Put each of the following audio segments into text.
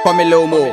Pomelomo.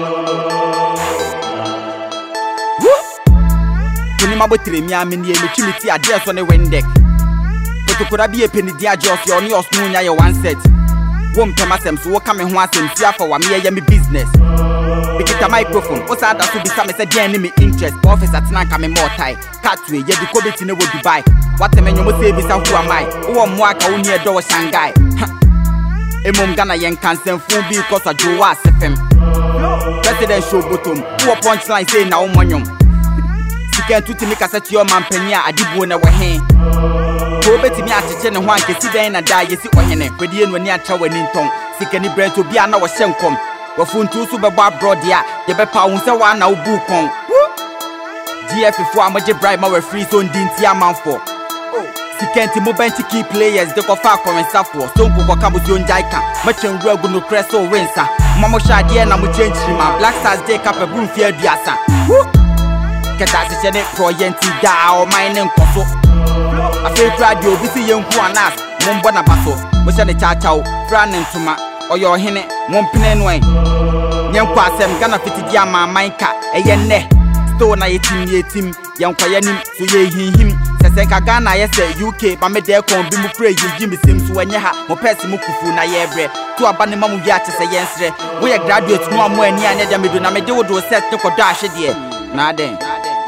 Mabotire mi ameni e metwimiti ade so ne wendek potokora bi e peni dia jof yo ne osnu nya ye one set wom pemasem so wo ka me ho asem tia fa wa me ye me business bikita microphone o sa da so bi sa me se dia ni me interest officer tena ka me more tie catwe ye di ko beti ne wo Dubai watem enyo mo se bi sa hu amai wo mo aka wo ni e do wo Shanghai emom Ghana yen kansen fun bi ko so jowa sefem president show bottom wo punchline say na wo monyom Siken tuti mi kaseti yo mampanya adibuo na wehe ko betimi atete ne ho ankesi den na da yesi ohene kwedie no ani acha wani nton sikani brento bia na wo hyenkom wafuntu so bebo abroad ya ye bepa wo se wa na wo bu kon GF4 amaje bribe ma we free so ndinti amanfo Sikenti mo bench key players de ko fa currency for so nko ka bo so njaika ma chenru agu no creso winsa mamo shade na mo change ma Black Stars dey capable fi aduasa Keta se ne proyenti da o mine nkoso afi radio bi si yenku anas mombo na baso mo se ne chaachao fran ntuma oyo hene mompene no en yenku asem Ghana fitigi ama manka eye ne sto na yetim yenku yanim so ye hinhim sese ka Ghana yese UK ba me de kon bi mu pray yi misim so enye ha mo pesi mu kufu na ye bre to aba ne mamu wi ache se yensre wo ye graduate no amu ani anya da me do na me de wo do set ne kodo ahye de na den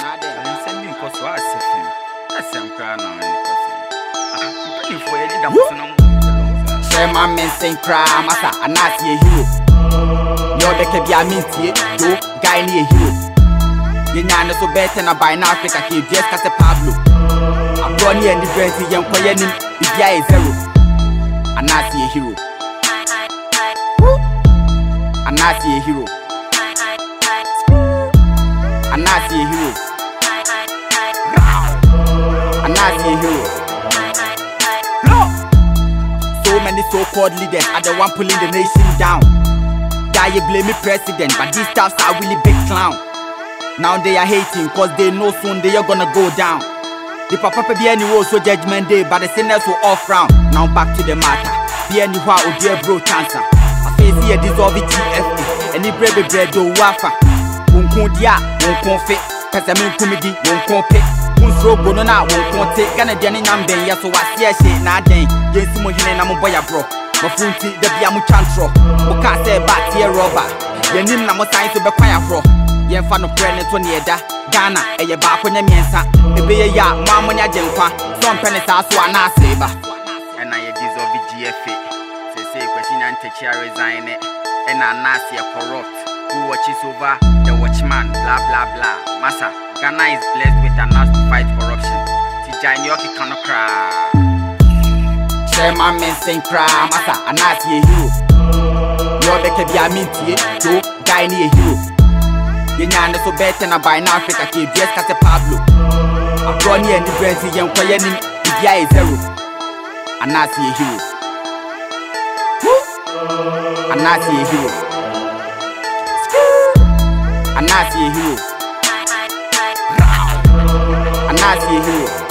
Shema mensen cry masa anasi a hero Yo beke bia mintie do guy ni a hero Ye nyane so better na by na Africa ke dress ka se Pablo Abro ni and different yen kwaye nim bia e zero Anasi a hero Anasi a hero Anasi a hero Anasi a hero So many so-called leaders are the one pulling the nation down. Yeah, you blame me president, but these staffs are really big clown. Now they are hating, cause they know soon they are gonna go down. The papa be anywhere so judgment day, but the sinners will all frown. Now back to the matter. Be anywhere or be a bro chancer. I face here dissolve it GFA. And the brave bread do wafa. Won't dia, won't fit. Pesamin comedy, won't pick. Unso bono na won't take Ghana Diani Nambe, ya so I see a shit na den. Yes, mo hine na mo boy bro. Mo funti de bia mo chantro. Mo ka say back here rubber. Ye nim na mo sign to be kwaya fro. Ye fa no prayer ne to ne eda. Ghana eye ba akonya miensa. Ebe ye ya mo amonya genkwa. So mpene sa so ana aseba. And I dissolve GFA. Say question and take resign it. And anasi a corrupt. Who watches over the watchman, blah blah blah. Massa, Ghana is blessed with an ass to fight corruption. Tijani Yoki cannot cry. Shema mensen cry, massa, anasi a hero. Yo beke bia mintie, do guy ni a hero. Ye nyane so better na by na Africa ke dress ka se Pablo. Abro ni and different yen kwaye nim bia e zero. Anasi a hero. Anasi a hero. Anasi a hero. Anasi a hero.